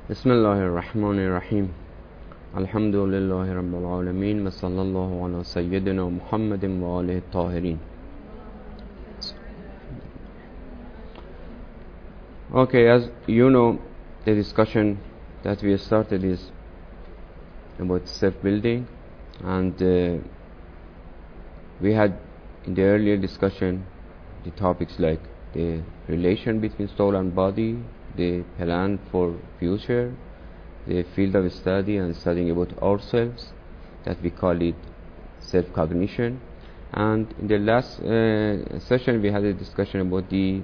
بسم الله الرحمن الرحيم الحمد لله رب العالمين وصلى الله على سيدنا محمد وآله الطاهرين. Okay, as you know, the discussion that we started is about self-building, and we had in the earlier discussion the topics like the relation between soul and body, the plan for future, the field of study and studying about ourselves, that we call it self-cognition. And in the last session we had a discussion about the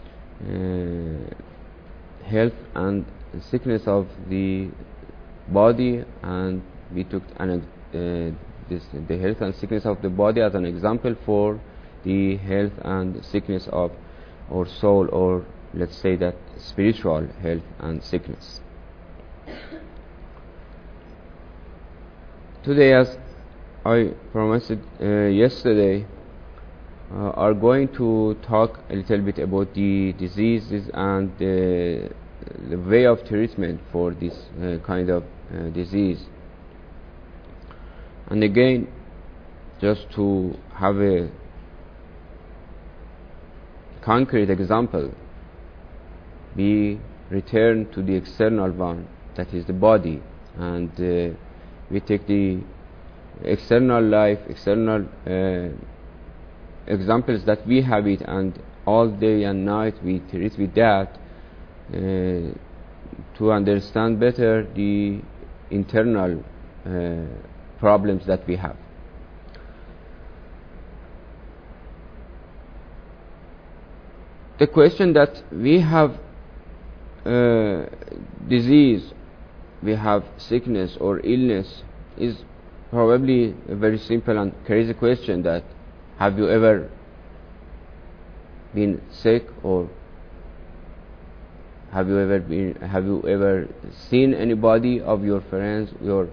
health and sickness of the body, and we took the health and sickness of the body as an example for the health and sickness of our soul, or let's say that spiritual health and sickness. Today, as I promised yesterday, are going to talk a little bit about the diseases and the way of treatment for this kind of disease. And again, just to have a concrete example, we return to the external one, that is the body, and we take the external life, external examples that we have it, and all day and night we treat with that to understand better the internal problems that we have. The question that we have disease, we have sickness or illness, is probably a very simple and crazy question, that have you ever been sick, or have you ever seen anybody of your friends, your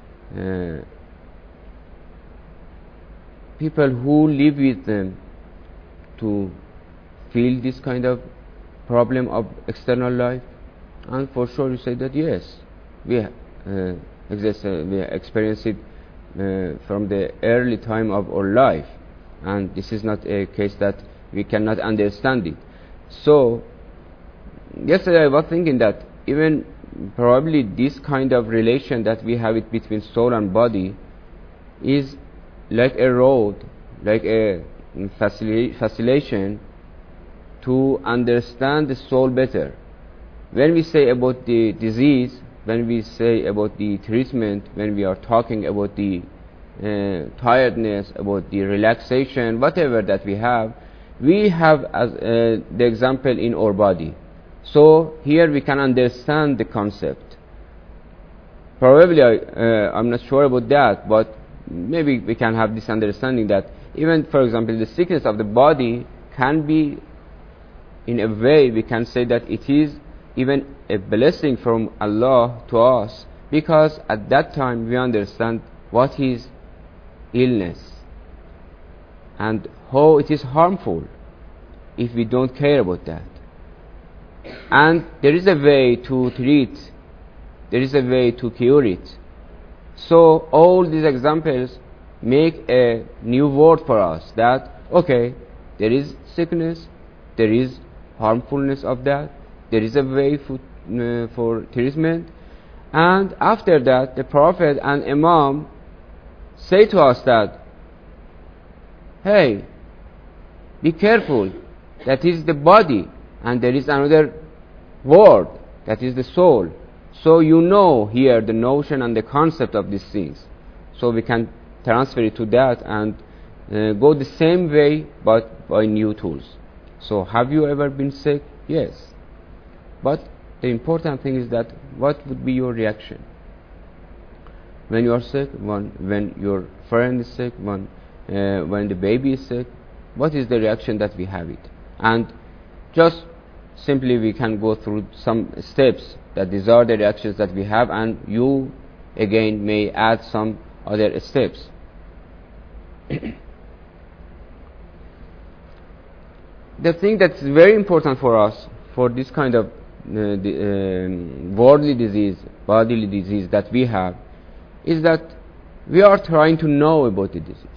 people who live with them, to feel this kind of problem of external life? And for sure you say that yes, we experience it from the early time of our life, and this is not a case that we cannot understand it. So yesterday I was thinking that even probably this kind of relation that we have it between soul and body is like a road, like a facilitation to understand the soul better. When we say about the disease, when we say about the treatment, when we are talking about the tiredness, about the relaxation, whatever that we have as the example in our body. So here we can understand the concept. Probably I'm not sure about that, but maybe we can have this understanding that even, for example, the sickness of the body can be, in a way, we can say that it is even a blessing from Allah to us, because at that time we understand what is illness and how it is harmful if we don't care about that. And there is a way to treat, there is a way to cure it. So all these examples make a new word for us, that okay, there is sickness, there is harmfulness of that, there is a way for treatment. And after that, the Prophet and Imam say to us that, hey, be careful, that is the body, and there is another word, that is the soul. So you know here the notion and the concept of these things, so we can transfer it to that and go the same way, but by new tools. So have you ever been sick? Yes. But the important thing is that what would be your reaction when you are sick, when your friend is sick, when the baby is sick? What is the reaction that we have it? And just simply we can go through some steps, that these are the reactions that we have, and you again may add some other steps. The thing that's very important for us for this kind of worldly disease, bodily disease that we have, is that we are trying to know about the disease.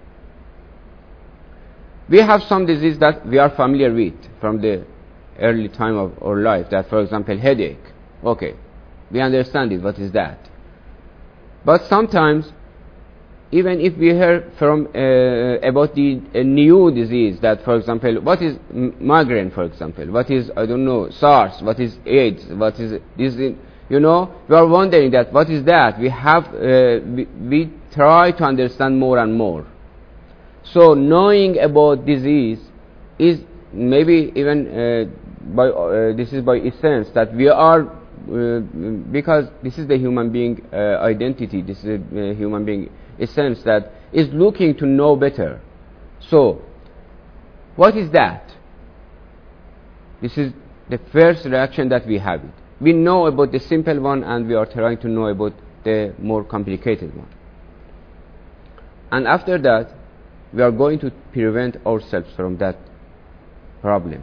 We have some disease that we are familiar with from the early time of our life, that for example headache. Okay, we understand it, what is that? But sometimes, even if we hear from about the new disease, that for example, what is migraine, for example, what is, I don't know, SARS, what is AIDS, what is this, you know, we are wondering that what is that. We have we try to understand more and more. So knowing about disease is maybe even this is by essence that we are because this is the human being identity, this is a human being essence that is looking to know better. So what is that? This is the first reaction that we have it. We know about the simple one and we are trying to know about the more complicated one. And after that, we are going to prevent ourselves from that problem.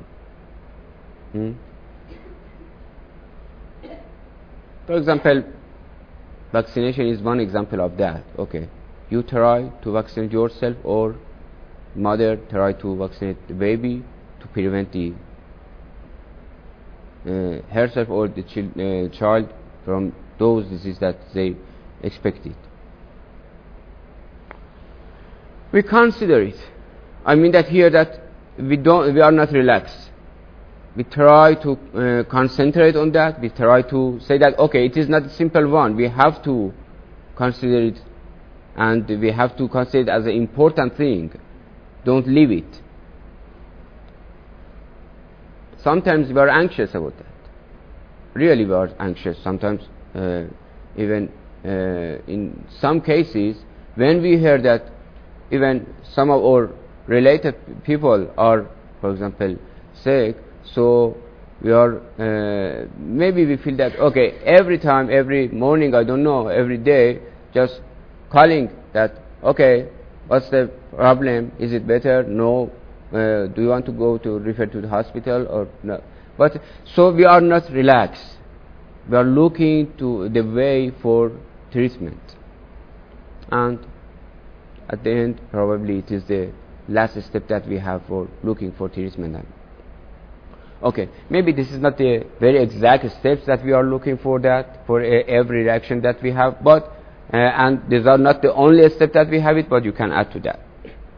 For example, vaccination is one example of that. Okay, you try to vaccinate yourself, or mother try to vaccinate the baby to prevent the herself or the child from those diseases that they expected. We consider it. I mean that here that we are not relaxed. We try to concentrate on that. We try to say that okay, it is not a simple one. We have to consider it, and we have to consider it as an important thing. Don't leave it. Sometimes we are anxious about that. Really, we are anxious. Sometimes, even in some cases, when we hear that even some of our related people are, for example, sick, so we are maybe we feel that okay, every time, every morning, I don't know, every day, just calling that okay, what's the problem? Is it better? No. Do you want to go to refer to the hospital or no? But so we are not relaxed. We are looking to the way for treatment, and at the end, probably it is the last step that we have for looking for treatment. Okay, maybe this is not the very exact steps that we are looking for that, for every reaction that we have, but and these are not the only step that we have it, but you can add to that.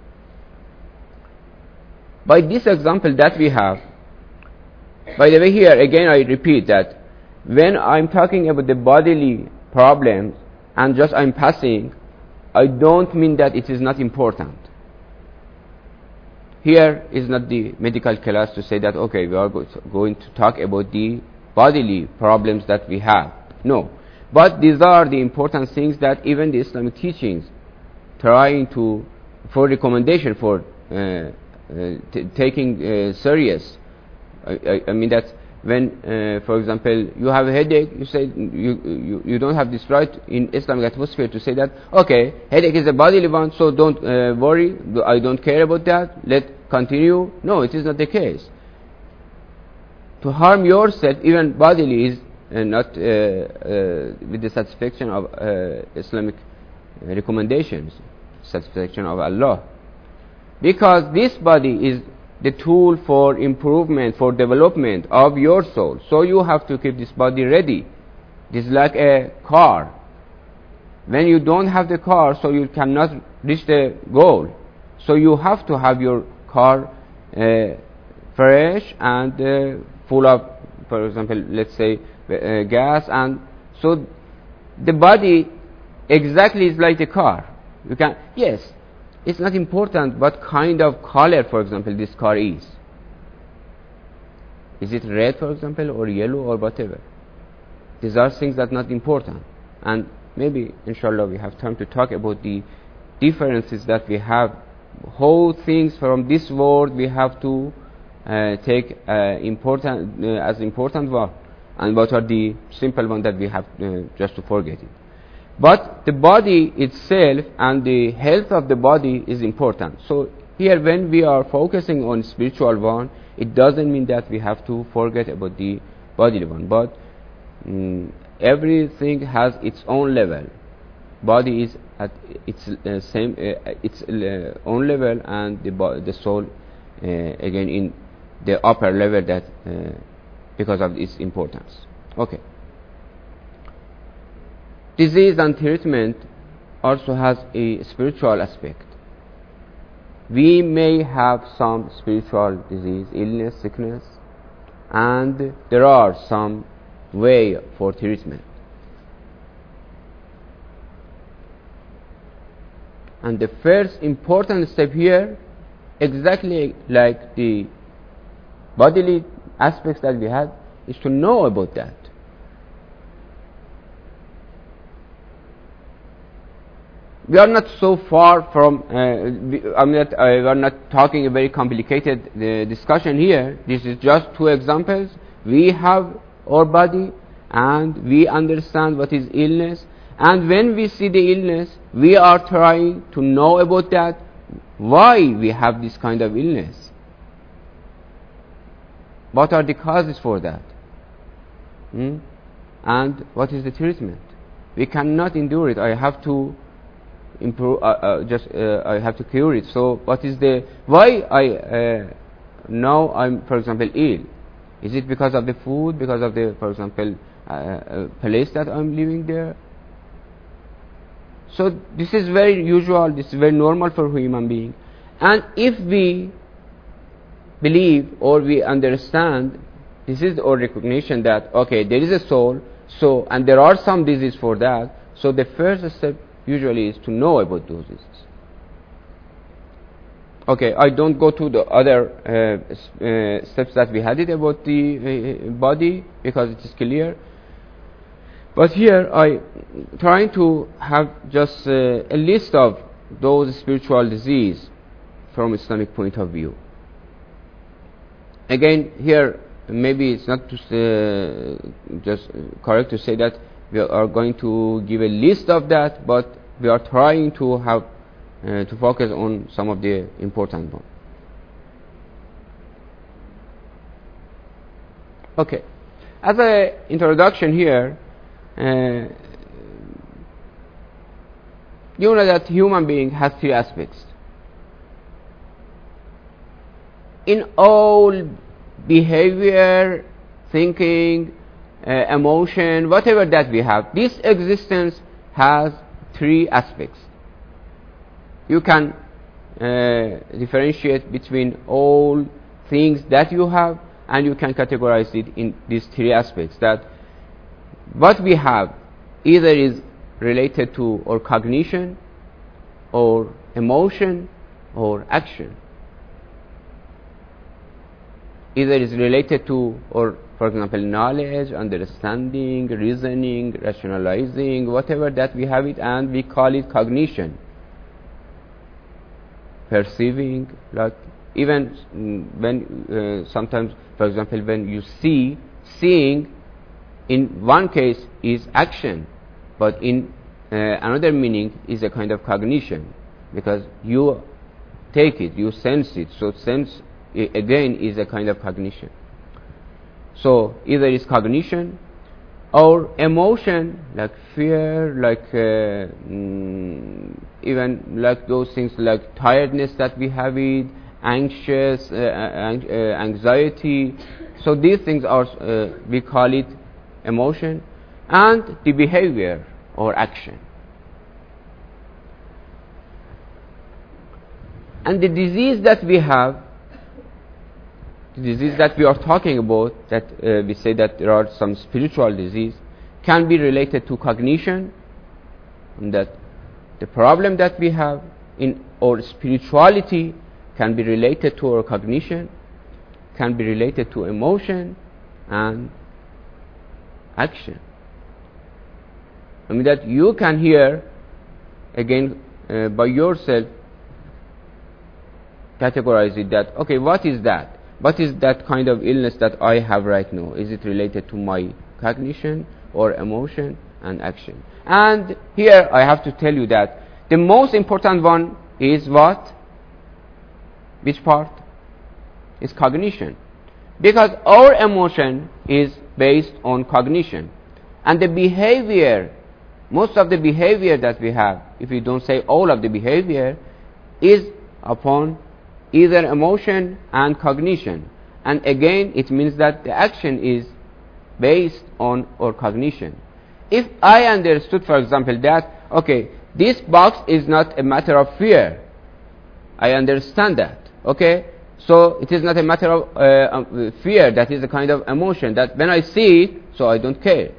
By this example that we have, by the way, here again I repeat that when I'm talking about the bodily problems and just I'm passing, I don't mean that it is not important. Here is not the medical class to say that okay, we are going to talk about the bodily problems that we have. No, but these are the important things that even the Islamic teachings trying to for recommendation for taking serious. I mean that when, for example, you have a headache, you say you don't have this right in Islamic atmosphere to say that okay, headache is a bodily one, so don't worry, I don't care about that, let continue. No, it is not the case. To harm yourself, even bodily, is not with the satisfaction of Islamic recommendations, satisfaction of Allah, because this body is the tool for improvement, for development of your soul. So you have to keep this body ready. This is like a car. When you don't have the car, so you cannot reach the goal. So you have to have your car fresh and full of, for example, let's say gas, and so the body exactly is like the car. You can, yes, it's not important what kind of color, for example, this car is. Is it red, for example, or yellow, or whatever? These are things that are not important. And maybe, inshallah, we have time to talk about the differences that we have. Whole things from this world we have to take important as important one, and what are the simple ones that we have just to forget it. But the body itself and the health of the body is important. So here, when we are focusing on spiritual one, it doesn't mean that we have to forget about the bodily one, but everything has its own level. Body is at its own level, and the soul again in the upper level, that because of its importance. Okay. Disease and treatment also has a spiritual aspect. We may have some spiritual disease, illness, sickness, and there are some way for treatment. And the first important step here, exactly like the bodily aspects that we had, is to know about that. We are not so far from, we are not talking a very complicated discussion here. This is just two examples. We have our body and we understand what is illness. And when we see the illness, we are trying to know about that, why we have this kind of illness. What are the causes for that? And what is the treatment? We cannot endure it. I have to improve, I have to cure it. So what is the, why I now I'm, for example, ill? Is it because of the food, because of the, for example, place that I'm living there? So this is very usual, this is very normal for human being. And if we believe or we understand, this is our recognition that, okay, there is a soul, so, and there are some diseases for that, so the first step usually is to know about those diseases. Okay, I don't go to the other steps that we had it about the body, because it is clear. But here I trying to have just a list of those spiritual diseases from Islamic point of view. Again, here maybe it's not just correct to say that we are going to give a list of that, but we are trying to have to focus on some of the important ones. Okay, as an introduction here, you know that human being has three aspects. In all behavior, thinking, emotion, whatever that we have, this existence has three aspects. You can differentiate between all things that you have, and you can categorize it in these three aspects. That what we have either is related to our cognition, or emotion, or action. Either is related to, or for example, knowledge, understanding, reasoning, rationalizing, whatever that we have it, and we call it cognition. Perceiving, like even when sometimes, for example, when you seeing in one case is action, but in another meaning is a kind of cognition, because you take it, you sense it. So sense again is a kind of cognition. So either is cognition or emotion, like fear, like even like those things like tiredness that we have it, anxious, anxiety. So these things are we call it emotion, and the behavior or action. And the disease that we have, the disease that we are talking about, that we say that there are some spiritual disease, can be related to cognition, and that the problem that we have in our spirituality can be related to our cognition, can be related to emotion and action. I mean that you can hear again by yourself categorize it, that okay, what is that? What is that kind of illness that I have right now? Is it related to my cognition or emotion and action? And here I have to tell you that the most important one is what? Which part? Is cognition. Because our emotion is based on cognition. And the behavior, most of the behavior that we have, if we don't say all of the behavior, is upon either emotion and cognition. And again, it means that the action is based on our cognition. If I understood, for example, that, okay, this box is not a matter of fear, I understand that, okay? So it is not a matter of fear, that is a kind of emotion, that when I see it, so I don't care.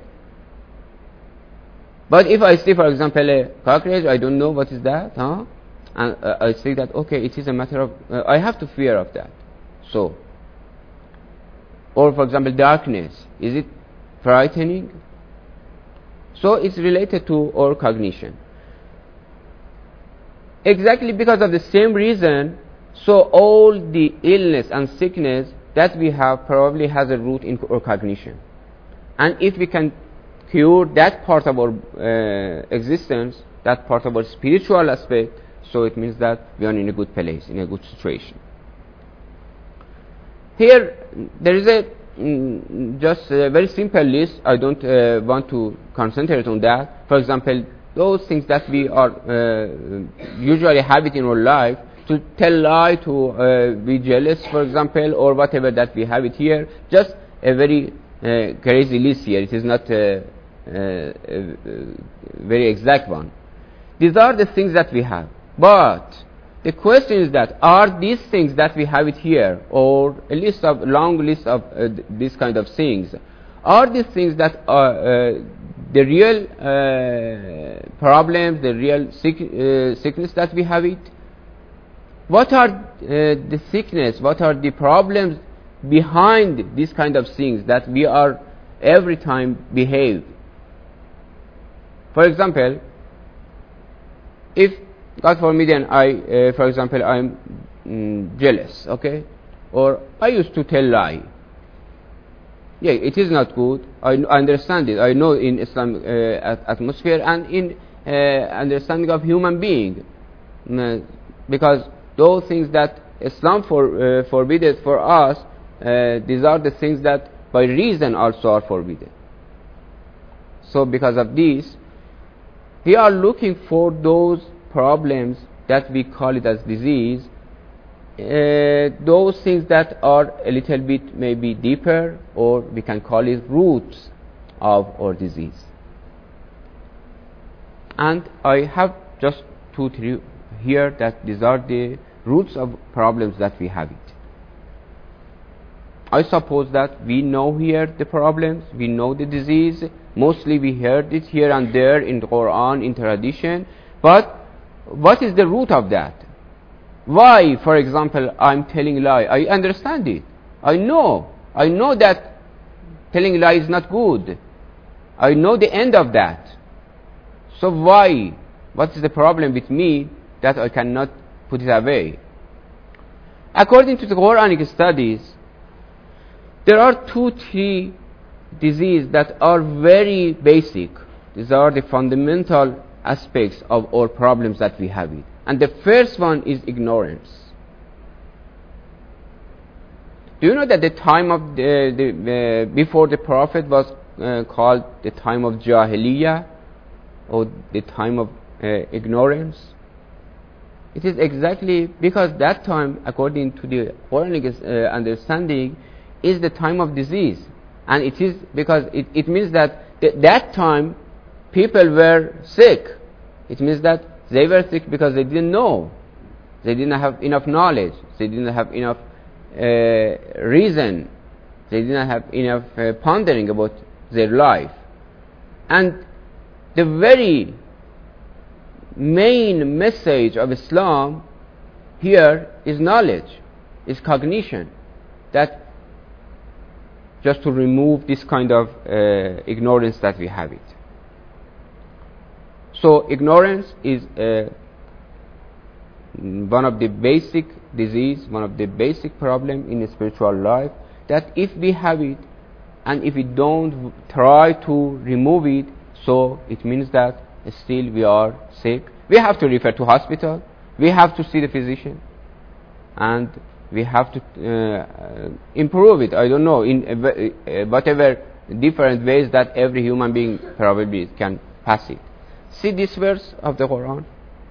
But if I see, for example, a cockroach, I don't know what is that, huh? And I say that, okay, it is a matter of, I have to fear of that. So, or for example, darkness, is it frightening? So it's related to our cognition. Exactly because of the same reason, so all the illness and sickness that we have probably has a root in our cognition. And if we can cure that part of our existence, that part of our spiritual aspect, so it means that we are in a good place, in a good situation. Here, there is a just a very simple list. I don't want to concentrate on that. For example, those things that we are usually have it in our life, to tell lie, to be jealous, for example, or whatever that we have it here. Just a very crazy list here. It is not a very exact one. These are the things that we have. But the question is that, are these things that we have it here, or a list of long list of these kind of things, are these things that are the real problems, the real sickness that we have it? What are the sickness, what are the problems behind these kind of things that we are every time behave? For example, if God forbid, and I, for example, I'm jealous, okay, or I used to tell lie. Yeah, it is not good. I understand it. I know in Islam atmosphere and in understanding of human being, because those things that Islam forbidded for us, these are the things that by reason also are forbidden. So because of this, we are looking for those problems that we call it as disease, those things that are a little bit maybe deeper, or we can call it roots of our disease. And I have just 2-3 here that these are the roots of problems that we have it. I suppose that we know here the problems, we know the disease, mostly we heard it here and there in the Quran, in tradition, but what is the root of that? Why, for example, I'm telling lie? I understand it. I know that telling lie is not good. I know the end of that. So why? What is the problem with me that I cannot put it away? According to the Quranic studies, there are 2-3 diseases that are very basic. These are the fundamental aspects of all problems that we have it. And the first one is ignorance. Do you know that the time of before the Prophet was called the time of Jahiliyyah, or the time of ignorance? It is exactly because that time, according to the Quranic understanding, is the time of disease. And it is because it means that that time people were sick. It means that they were sick because they didn't know. They didn't have enough knowledge. They didn't have enough reason. They didn't have enough pondering about their life. And the very main message of Islam here is knowledge, is cognition. That just to remove this kind of ignorance that we have it. So ignorance is one of the basic disease, one of the basic problem in the spiritual life, that if we have it and if we don't try to remove it, so it means that still we are sick. We have to refer to hospital, we have to see the physician, and we have to improve it. I don't know, in whatever different ways that every human being probably can pass it. See this verse of the Quran,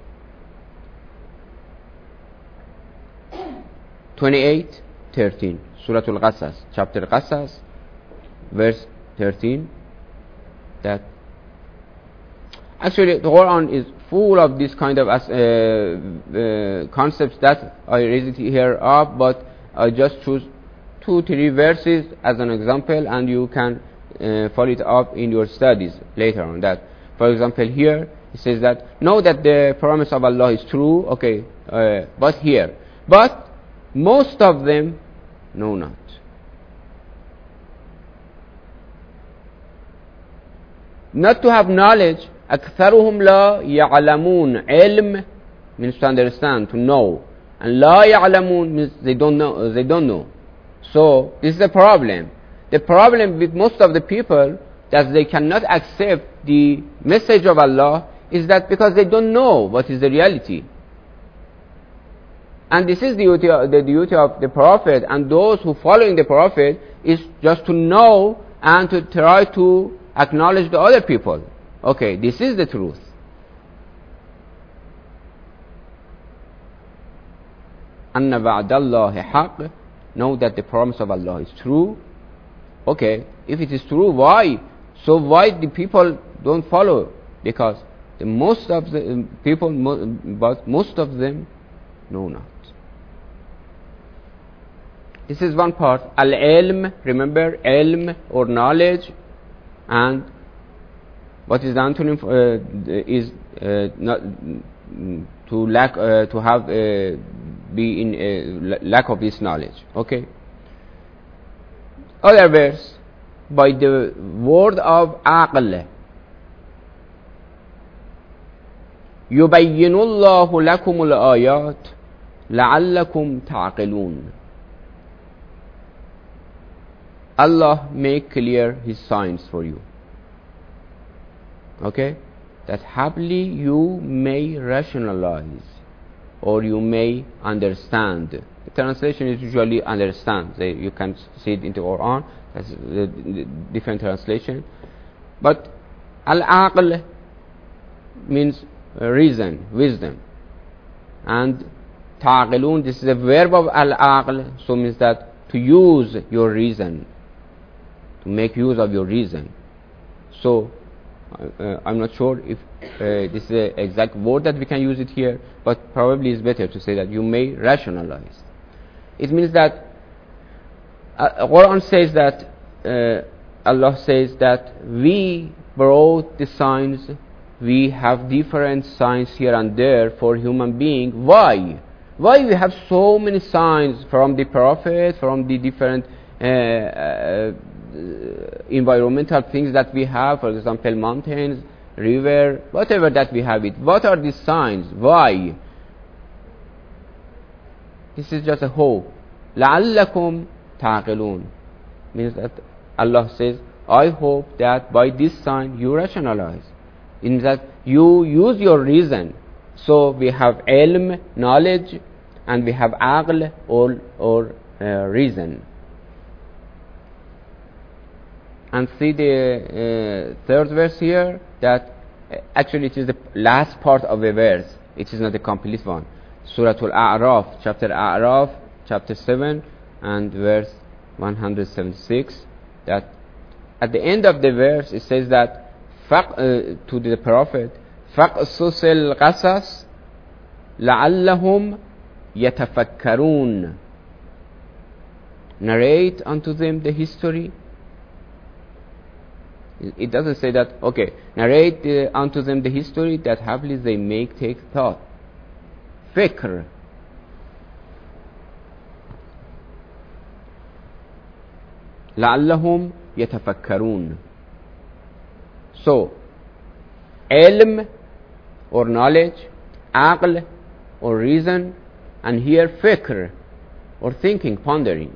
28:13, Surah Al-Qasas, chapter Qasas, verse 13. That actually the Quran is full of this kind of concepts that I raised here up, but I just choose 2-3 verses as an example, and you can follow it up in your studies later on. That, for example, here it says that know that the promise of Allah is true, okay, but most of them know not. Not to have knowledge. أكثرهم لا يعلمون. علم means to understand, to know, and لا يعلمون means they don't know. So this is the problem. The problem with most of the people, that they cannot accept the message of Allah, is that because they don't know what is the reality. And this is the duty of the Prophet and those who following the Prophet, is just to know and to try to acknowledge the other people. Okay, this is the truth. أَنَّ وَعْدَ اللَّهِ حَقٌّ. Know that the promise of Allah is true. Okay, if it is true, why? So why the people don't follow? Because most of the people, but most of them know not. This is one part. Al-ilm, remember, ilm or knowledge, and what is the antonym is not to lack, to have be in lack of this knowledge. Okay. Other verse, by the word of aql. يُبَيِّنُ اللَّهُ لَكُمُ الْآيَاتِ لَعَلَّكُمْ تَعْقِلُونَ. Allah make clear His signs for you. Okay? That happily you may rationalize, or you may understand. The translation is usually understand. You can see it in the Quran. That's the different translation. But al-aql means reason, wisdom. And ta'qilun, this is a verb of al-aql, so means that to use your reason, to make use of your reason. So I'm not sure if this is the exact word that we can use it here, but probably it's better to say that you may rationalize. It means that Quran says that Allah says that we brought the signs, we have different signs here and there for human being. Why? Why we have so many signs from the Prophet, from the different environmental things that we have, for example, mountains, river, whatever that we have it. What are these signs? Why? This is just a hope. لَعَلَّكُمْ تَعْقِلُونَ means that Allah says, I hope that by this sign you rationalize. It means that you use your reason. So we have ilm, knowledge, and we have aql, or reason. And see the third verse here, that actually it is the last part of the verse. It is not the complete one. Surah Al-A'raf, chapter 7 and verse 176. That at the end of the verse it says that to the Prophet, فَقْصُصِ الْقَصَصِ لَعَلَّهُمْ يَتَفَكَّرُونَ. Narrate unto them the history. It doesn't say that, okay, narrate unto them the history that happily they may take thought. Fikr. لَعَلَّهُمْ يَتَفَكَّرُونَ. So, ilm or knowledge, aql or reason, and here fikr or thinking, pondering.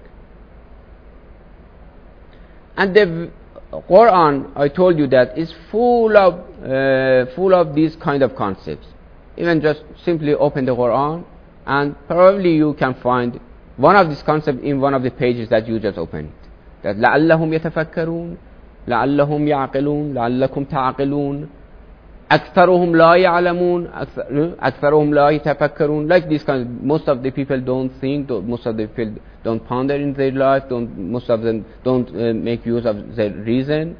And the Quran, I told you that, is full of these kind of concepts. Even just simply open the Quran, and probably you can find one of these concepts in one of the pages that you just opened. That لعلهم يتفكرون, لعلهم يعقلون, لعلكم تعقلون, أكثرهم لا يعلمون, أكثرهم لا يتفكرون. Like this kind, most of the people don't think, most of the people don't ponder in their life, most of them don't make use of their reason.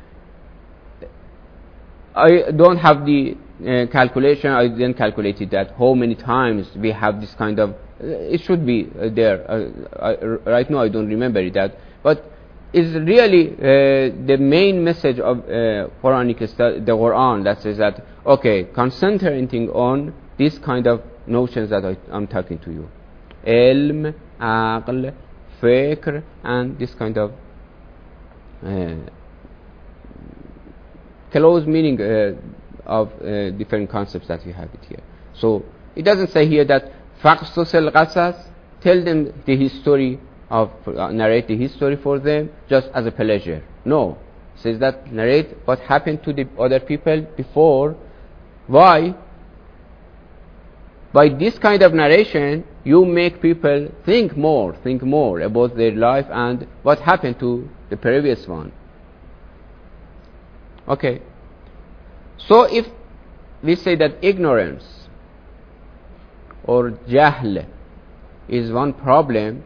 I don't have the calculation. I didn't calculate it that how many times we have this kind of. It should be there. Right now I don't remember it that, but it's really the main message of Quranic study, the Quran, that says that okay, concentrating on this kind of notions that I'm talking to you, ilm, aql, fikr, and this kind of close meaning of different concepts that we have it here. So it doesn't say here that faqsus al-qasas, tell them the history of narrate the history for them just as a pleasure. No, it says that narrate what happened to the other people before. Why? By this kind of narration, you make people think more about their life and what happened to the previous one. Okay, so if we say that ignorance or jahl is one problem,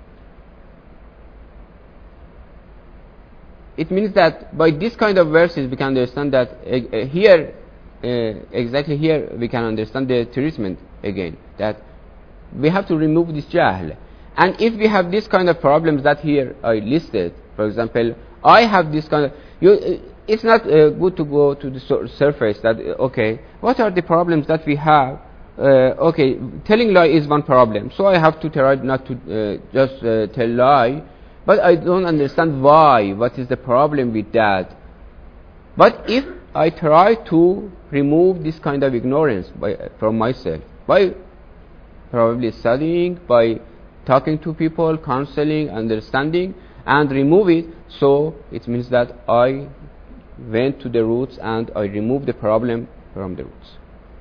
it means that by this kind of verses we can understand that here, exactly here we can understand the treatment again, that we have to remove this jahl. And if we have this kind of problems that here I listed, for example, I have this kind of, it's not good to go to the surface that, okay, what are the problems that we have? Okay, telling lie is one problem, so I have to try not to just tell lie, but I don't understand why, what is the problem with that. But if I try to remove this kind of ignorance from myself, by probably studying, by talking to people, counseling, understanding, and remove it, so it means that I went to the roots and I removed the problem from the roots.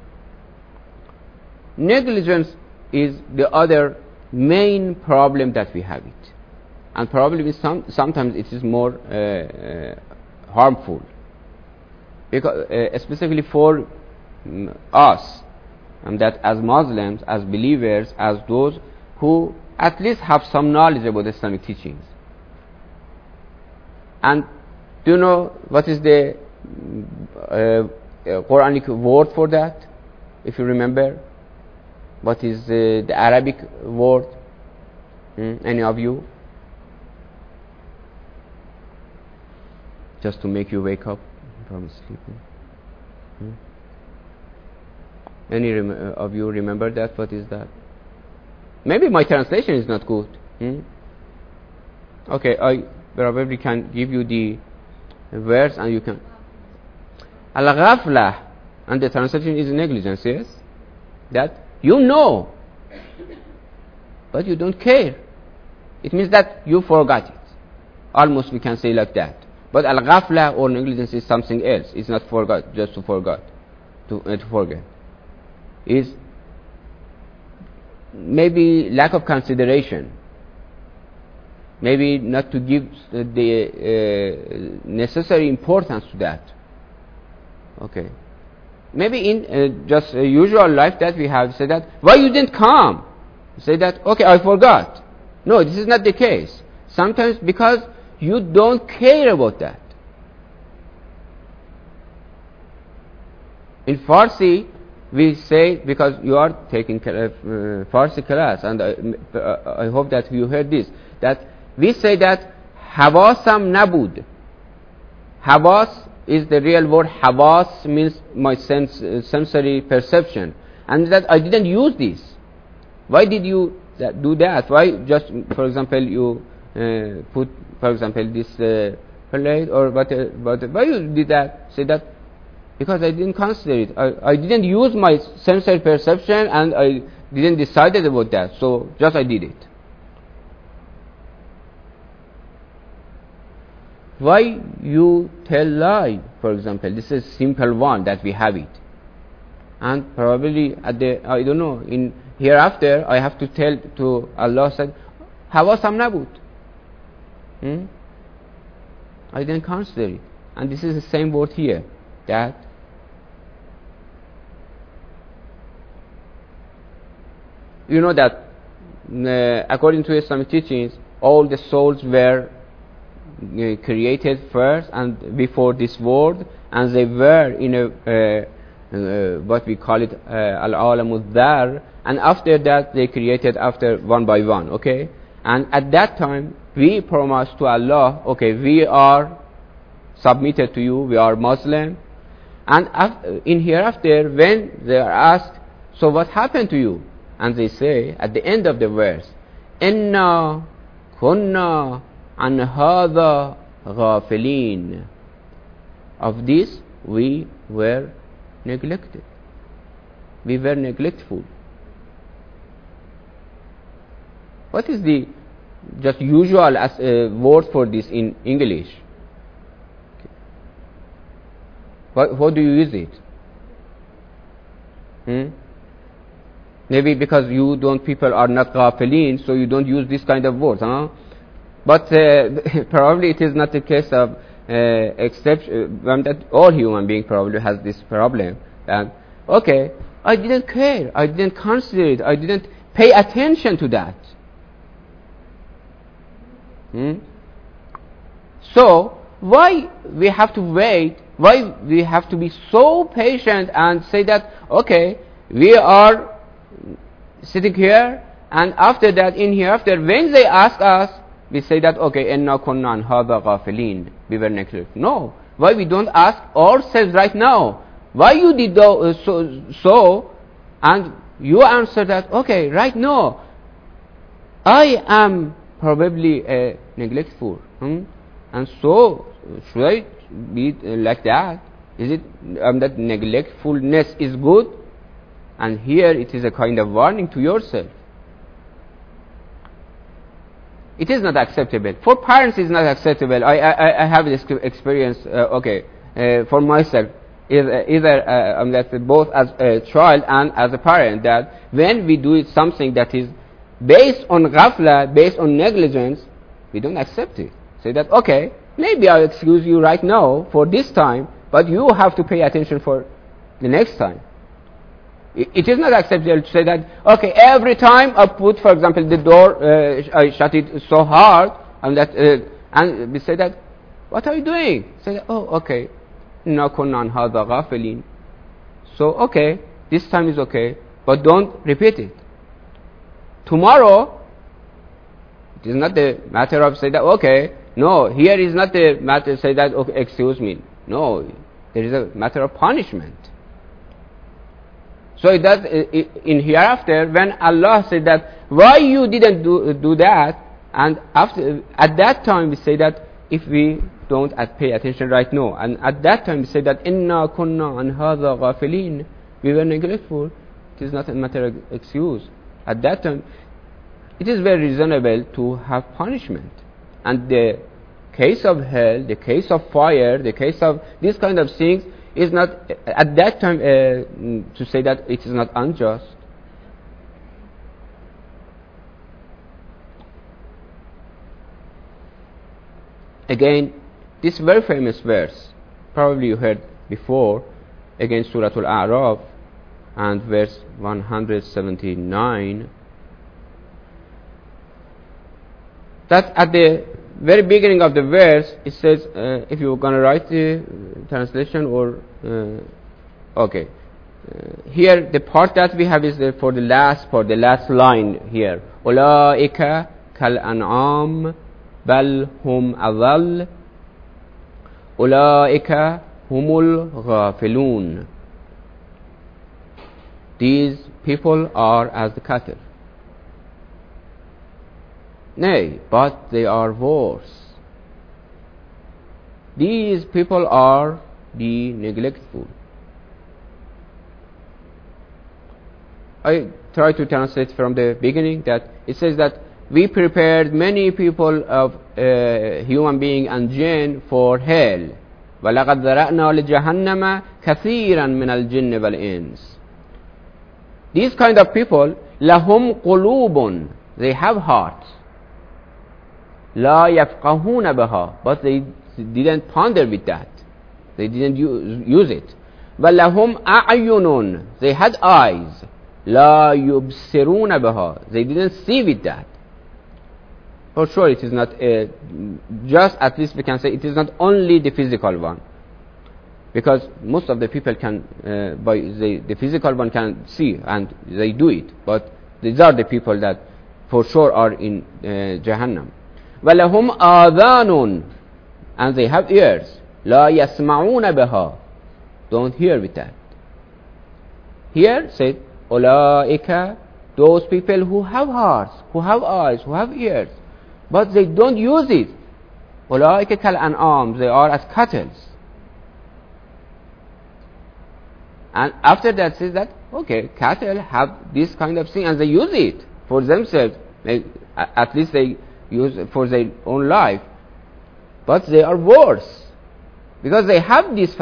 Negligence is the other main problem that we have it, and probably sometimes it is more harmful, because specifically for us, and that as Muslims, as believers, as those who at least have some knowledge about Islamic teachings. And do you know what is the Quranic word for that? If you remember, what is the Arabic word? Any of you? Just to make you wake up from sleeping. Any of you remember that? What is that? Maybe my translation is not good. Okay, I probably can give you the verse and you can. Al-ghaflah, and the translation is negligence, yes? That you know, but you don't care. It means that you forgot it. Almost we can say like that. But al-ghaflah or negligence is something else. It's not forgot, just to forget. To forget. Is maybe lack of consideration. Maybe not to give the necessary importance to that. Okay. Maybe in just a usual life that we have, say that, why you didn't come? Say that, okay, I forgot. No, this is not the case. Sometimes because you don't care about that. In Farsi, we say, because you are taking Farsi class, and I hope that you heard this, that we say that Havasam nabud. Havas is the real word. Havas means my sensory perception, and that I didn't use this. Why did you do that? Why just, for example, you put, for example, this plate or whatever? Why you did that? Say that because I didn't consider it. I didn't use my sensory perception, and I didn't decide about that. So just I did it. Why you tell lie, for example? This is simple one that we have it, and probably at the, I don't know, in hereafter I have to tell to Allah said حواسم نبود. I didn't consider it. And this is the same word here, that you know that according to Islamic teachings, all the souls were created first and before this world, and they were in a what we call it al-alam al-dhar, and after that they created after one by one. Okay, and at that time we promised to Allah, okay, we are submitted to you, we are Muslim, and in hereafter when they are asked, so what happened to you? And they say at the end of the verse, Inna kunna an hadha ghafilin. Of this we were neglected. We were neglectful. What is the just usual as word for this in English? What do you use it? Maybe because you don't, people are not ghafilin, so you don't use this kind of words, huh? But probably it is not the case of exception, that all human beings probably has this problem. And okay, I didn't care, I didn't consider it, I didn't pay attention to that. So why we have to wait? Why we have to be so patient and say that, okay, we are sitting here, and after that, in hereafter, when they ask us, we say that, okay, inna kunna an hadha ghafilin, we were neglected. No, why we don't ask ourselves right now? Why you did so, and you answer that, okay, right now, I am probably neglectful, and so should I be like that? Is it that neglectfulness is good? And here it is a kind of warning to yourself. It is not acceptable. For parents it is not acceptable. I have this experience, for myself, either both as a child and as a parent, that when we do something that is based on ghafla, based on negligence, we don't accept it. Say that, okay, maybe I'll excuse you right now for this time, but you have to pay attention for the next time. It is not acceptable to say that, okay, every time I put, for example, the door, I shut it so hard, and that, and we say that, what are you doing? Say that, oh, okay, inna kunna an hadha ghafilin. So, okay, this time is okay, but don't repeat it. Tomorrow, it is not the matter of say that, okay, no, here is not the matter say that, okay, excuse me. No, there is a matter of punishment. So that in hereafter, when Allah said that, why you didn't do that, and after at that time we say that, if we don't pay attention right now, and at that time we say that, inna kunna an hadha ghafilin, we were neglectful, it is not a matter of excuse. At that time, it is very reasonable to have punishment. And the case of hell, the case of fire, the case of these kind of things, is not at that time to say that it is not unjust. Again, this very famous verse, probably you heard before, again Surah Al-A'raf and verse 179, that at the very beginning of the verse, it says, if you're going to write the translation or, here the part that we have is for the last part, the last line here. أُولَٰئِكَ كَالْأَنْعَامِ بَلْ هُمْ أَضَلُّ أُولَٰئِكَ هُمُ الْغَافِلُونَ. These people are as the cattle. Nay, but they are worse. These people are the neglectful. I try to translate from the beginning that it says that we prepared many people of human being and jinn for hell. وَلَقَدْ ذَرَأْنَا لِجَهَنَّمَ كَثِيرًا مِنَ الْجِنِّ وَالْإِنسِ. These kind of people, لَهُمْ قُلُوبٌ, they have hearts. لَا يَفْقَهُونَ بِهَا, but they didn't ponder with that. They didn't use it. وَلَهُمْ أَعْيُنٌ, they had eyes. لَا يُبْصِرُونَ بِهَا, they didn't see with that. For sure it is not just, at least we can say it is not only the physical one, because most of the people can the physical one can see and they do it, but these are the people that for sure are in Jahannam. وَلَهُمْ آذَانٌ, and they have ears. لَا يَسْمَعُونَ بِهَا, don't hear with that. Here said أُولَٰئِكَ, those people who have hearts, who have eyes, who have ears, but they don't use it. أُولَٰئِكَ كَالْأَنْعَامِ, they are as cattle. And after that says that, okay, cattle have this kind of thing and they use it for themselves. At least they use it for their own life. But they are worse, because they have this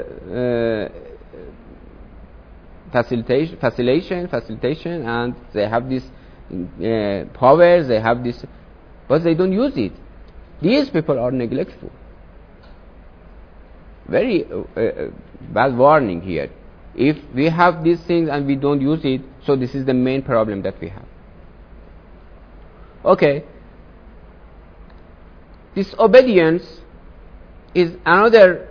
facilitation, and they have this powers, they have this, but they don't use it. These people are neglectful. Very bad warning here. If we have these things and we don't use it, so this is the main problem that we have. Okay. Disobedience is another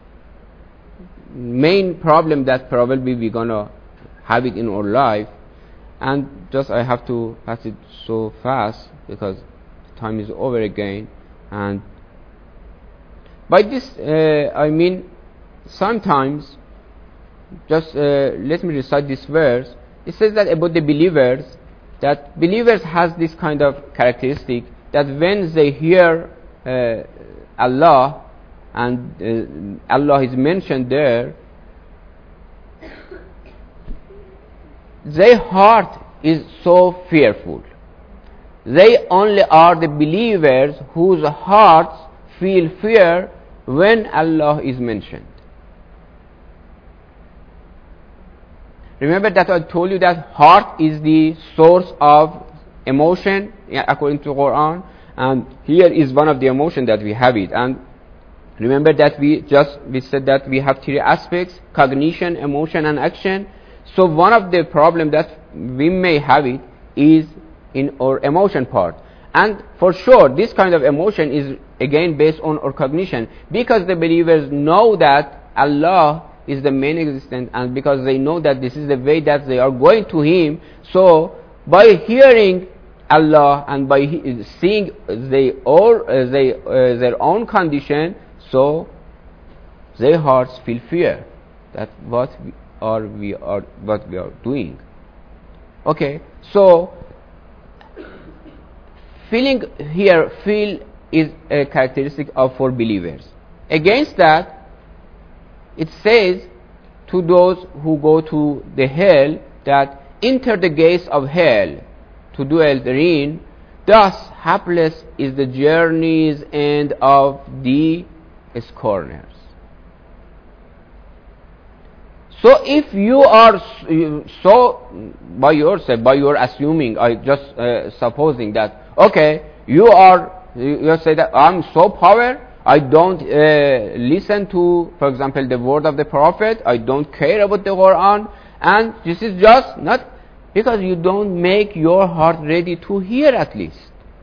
main problem that probably we're gonna have it in our life. And just I have to pass it so fast because time is over again. And by this I mean sometimes, just let me recite this verse. It says that about the believers, that believers has this kind of characteristic, that when they hear Allah, and Allah is mentioned there, their heart is so fearful. They only are the believers whose hearts feel fear when Allah is mentioned. Remember that I told you that heart is the source of emotion according to Quran, and here is one of the emotion that we have it. And remember that we said that we have three aspects: cognition, emotion, and action. So one of the problem that we may have it is in our emotion part. And for sure this kind of emotion is again based on our cognition, because the believers know that Allah is the main existence, and because they know that this is the way that they are going to Him, so by hearing Allah and by seeing their own condition, so their hearts feel fear that what we are doing. Okay, so feel is a characteristic of for believers. Against that, it says to those who go to the hell that enter the gates of hell to dwell therein. Thus hapless is the journey's end of the scorners. So if you are so by yourself, by your assuming, I just supposing that okay, you say that I'm so power, I don't listen to, for example, the word of the Prophet, I don't care about the Quran, and this is just not because you don't make your heart ready to hear at least.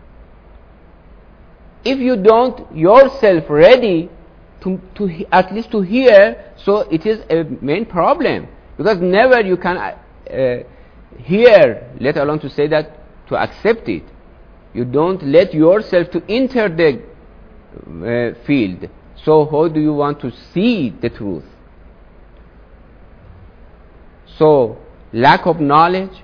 If you don't yourself ready to at least to hear, so it is a main problem, because never you can hear, let alone to say that, to accept it. You don't let yourself to enter the field. So how do you want to see the truth? So lack of knowledge,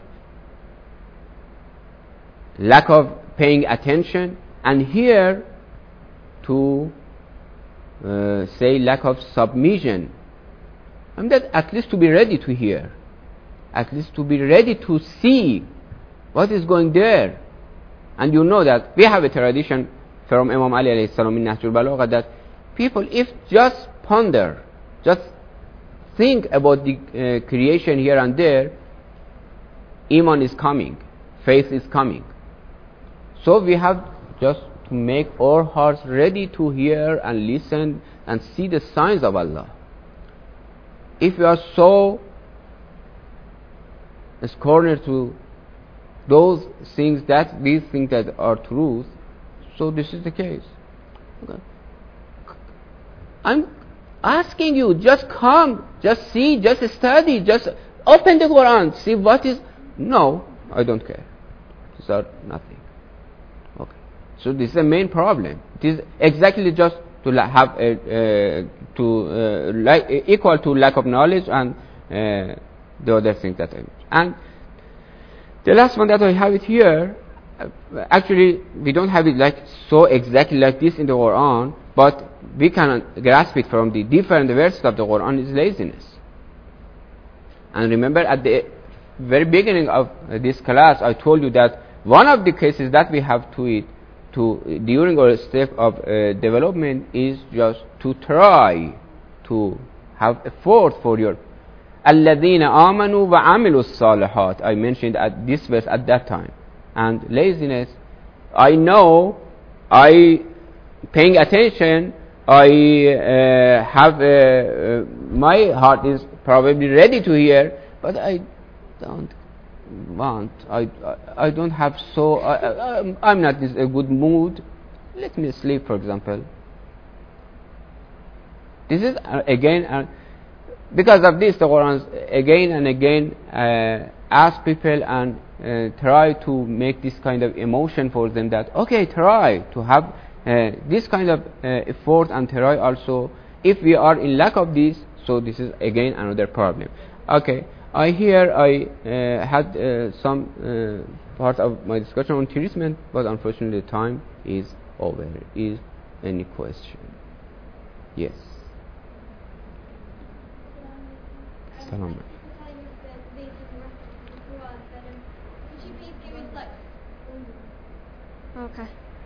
lack of paying attention, and here to say lack of submission. And that at least to be ready to hear, at least to be ready to see what is going there. And you know that we have a tradition from Imam Ali alayhi salam in Nahjul Balagha that people, if just ponder, just think about the creation here and there, Iman is coming, faith is coming. So we have just to make our hearts ready to hear and listen and see the signs of Allah. If we are so cornered to those things that we think that are truth, so this is the case. Okay. I'm asking you, just come, just see, just study, just open the Quran, see what is. No, I don't care. These are nothing. Okay. So this is the main problem. It is exactly just to have equal to lack of knowledge and the other things that I mentioned. And the last one that I have it here, actually we don't have it like so exactly like this in the Quran, but we can grasp it from the different verses of the Quran, is laziness. And remember at the very beginning of this class I told you that one of the cases that we have to during our step of development is just to try to have effort for your الَّذِينَ آمَنُوا وَعَمِلُوا الصَّالِحَاتِ. I mentioned at this verse at that time. And laziness, I know, I paying attention, I have my heart is probably ready to hear, but I don't want, I don't have so, I'm not in a good mood, let me sleep, for example. This is again, because of this the Quran again and again ask people and try to make this kind of emotion for them, that okay, try to have this kind of effort, and try also, if we are in lack of this, so this is again another problem. Okay, I had some part of my discussion on treatment, but unfortunately the time is over. Is any question? Yes. Salam. Okay.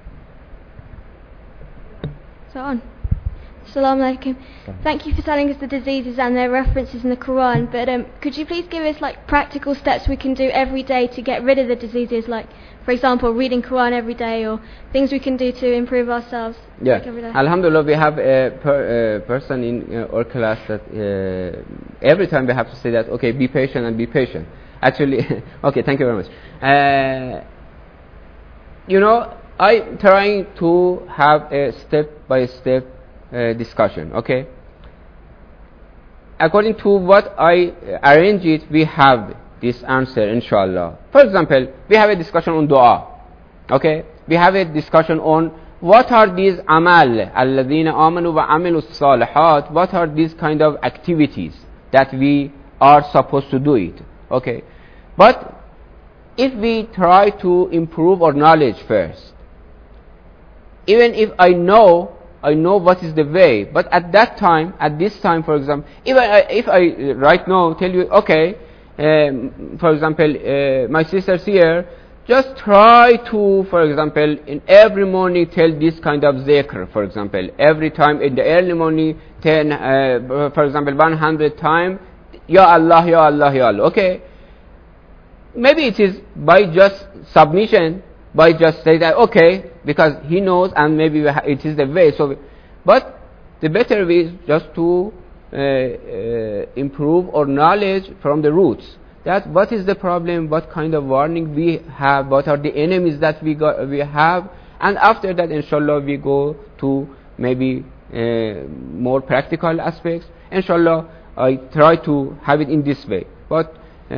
So on. Assalamu alaikum. Thank you for telling us the diseases and their references in the Quran, but could you please give us like practical steps we can do every day to get rid of the diseases, like for example reading Quran every day, or things we can do to improve ourselves? Yeah, like every day? Alhamdulillah, we have a person in our class that every time we have to say that, okay, be patient and be patient. Actually, okay, thank you very much. You know, I'm trying to have a step-by-step discussion, okay? According to what I arrange it, we have this answer, inshallah. For example, we have a discussion on dua, okay? We have a discussion on what are these amal, alladhina amanu wa amilu salihat, what are these kind of activities that we are supposed to do it, okay? But if we try to improve our knowledge first, even if I know what is the way, but at this time, for example, if I right now tell you, okay, for example, my sisters here, just try to, for example, in every morning tell this kind of zikr, for example, every time in the early morning, for example, 100 times, Ya Allah, Ya Allah, Ya Allah, okay? Maybe it is by just submission, by just say that, okay, because he knows and maybe it is the way. So, but the better way is just to improve our knowledge from the roots. That what is the problem, what kind of warning we have, what are the enemies that we have, and after that, inshallah, we go to maybe more practical aspects. Inshallah, I try to have it in this way. But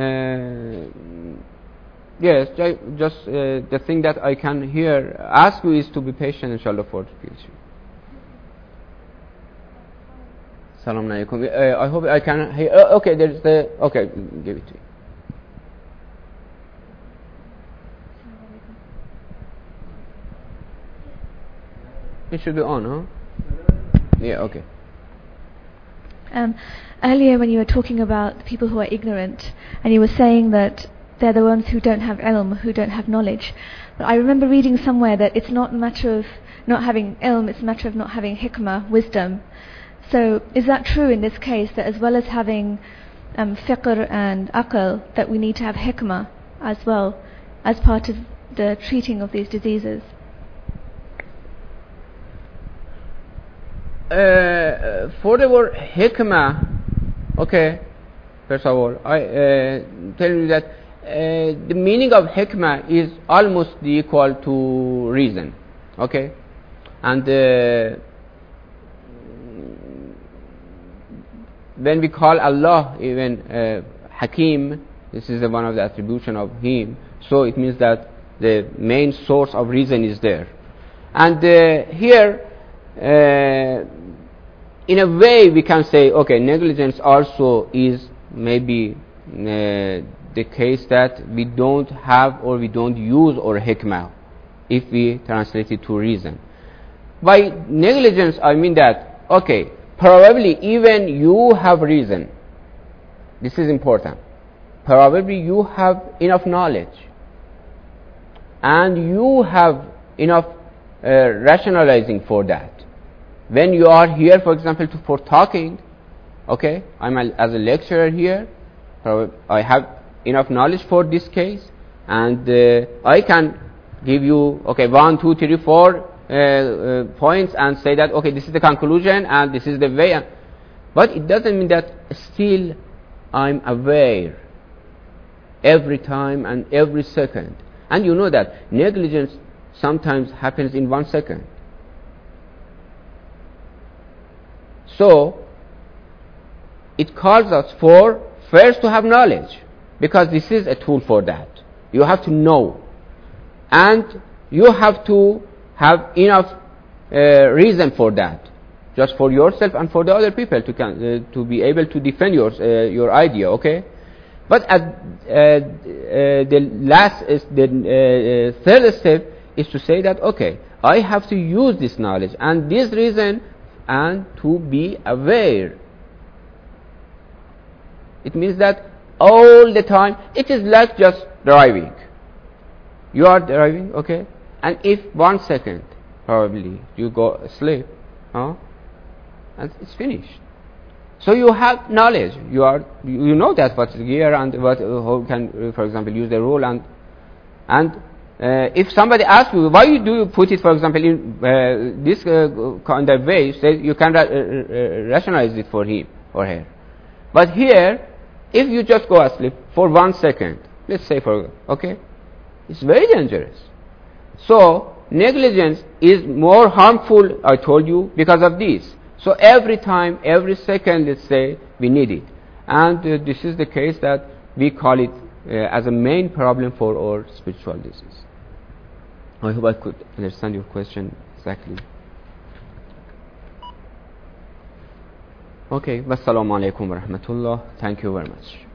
yes, just the thing that I can here ask you is to be patient, inshallah, for the future. Salam alaikum. I hope I can hear. Okay, there's the. Okay, give it to you. It should be on, huh? Yeah, okay. Earlier when you were talking about the people who are ignorant, and you were saying that they're the ones who don't have ilm, who don't have knowledge. But I remember reading somewhere that it's not a matter of not having ilm, it's a matter of not having hikmah, wisdom. So is that true in this case, that as well as having fiqr and aql, that we need to have hikmah? as well as part of the treating of these diseases? For the word hikmah, okay, first of all, I tell you that the meaning of hikmah is almost equal to reason, okay, and when we call Allah even Hakim, this is one of the attribution of Him, so it means that the main source of reason is there. And here, in a way, we can say, okay, negligence also is maybe the case that we don't have or we don't use our hikmah if we translate it to reason. By negligence, I mean that, okay, probably even you have reason. This is important. Probably you have enough knowledge and you have enough rationalizing for that. When you are here, for example, for talking, okay, as a lecturer here, I have enough knowledge for this case, and I can give you, okay, 1, 2, 3, 4 points and say that, okay, this is the conclusion and this is the way. But it doesn't mean that still I'm aware every time and every second. And you know that negligence sometimes happens in 1 second. So, it calls us for first to have knowledge, because this is a tool for that. You have to know, and you have to have enough reason for that, just for yourself and for the other people to be able to defend your idea. Okay, but at the third step is to say that, okay, I have to use this knowledge and this reason and to be aware. It means that all the time, it is like just driving. You are driving, okay, and if 1 second probably you go asleep, and it's finished. So you have knowledge. You know that what's gear and how can, for example, use the rule and if somebody asks you why do you put it, for example, in this kind of way, you can rationalize it for him or her. But here, if you just go asleep for 1 second, let's say okay, it's very dangerous. So negligence is more harmful, I told you, because of this. So every time, every second, let's say, we need it. And this is the case that we call it as a main problem for our spiritual disease. I hope I could understand your question exactly. Okay, wassalamu alaikum wa rahmatullah. Thank you very much.